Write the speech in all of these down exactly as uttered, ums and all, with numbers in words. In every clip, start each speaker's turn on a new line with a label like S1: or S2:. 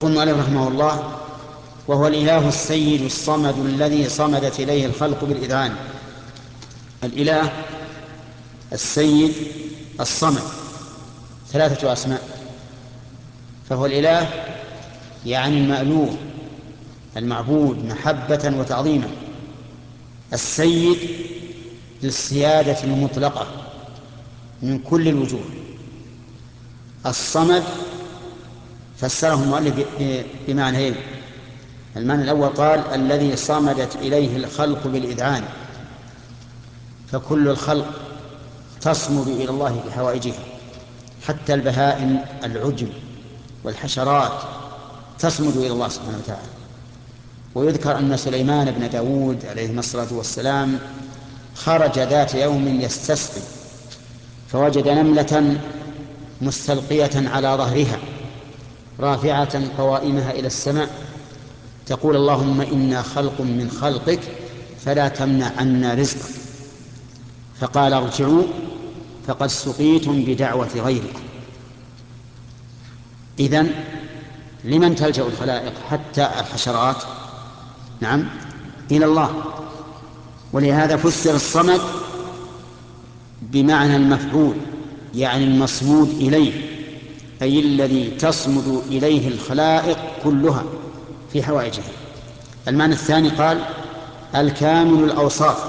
S1: يقول المؤلف رحمه الله: وهو الإله السيد الصمد الذي صمدت إليه الخلق بالإذعان. الإله السيد الصمد ثلاثة أسماء، فهو الإله يعني المألوه المعبود محبة وتعظيما، السيد للسيادة المطلقة من كل الوجوه، الصمد فسره المؤلف بمعنيين. المعنى الأول قال الذي صمدت إليه الخلق بالإذعان، فكل الخلق تصمد إلى الله بحوائجها، حتى البهائم العجم والحشرات تصمد إلى الله سبحانه وتعالى. ويذكر أن سليمان بن داود عليه الصلاة والسلام خرج ذات يوم يستسقي، فوجد نملة مستلقية على ظهرها رافعة قوائمها إلى السماء تقول: اللهم إنا خلق من خلقك فلا تمنع عنا رزقك. فقال: ارجعوا فقد سقيتم بدعوة غيركم. إذن لمن تلجأ الخلائق حتى الحشرات؟ نعم، إلى الله. ولهذا فسر الصمد بمعنى المفعول، يعني المصمود إليه، أي الذي تصمد إليه الخلائق كلها في حوائجها. المعنى الثاني قال الكامل الأوصاف،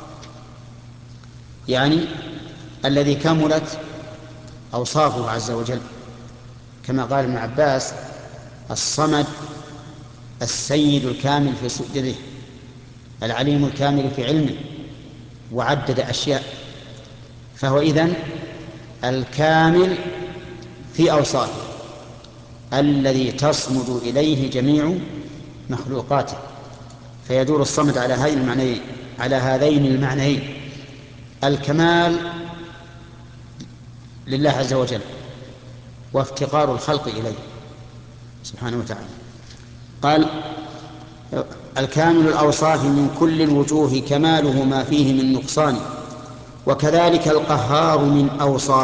S1: يعني الذي كملت أوصافه عز وجل، كما قال ابن عباس: الصمد السيد الكامل في سؤدده، العليم الكامل في علمه، وعدد أشياء. فهو إذن الكامل في أوصافه الذي تصمد إليه جميع مخلوقاته. فيدور الصمد على هذين المعنيين على هذين المعنيين الكمال لله عز وجل، وافتقار الخلق إليه سبحانه وتعالى. قال الكامل الأوصاف من كل الوجوه كماله ما فيه من نقصان، وكذلك القهار من أوصاف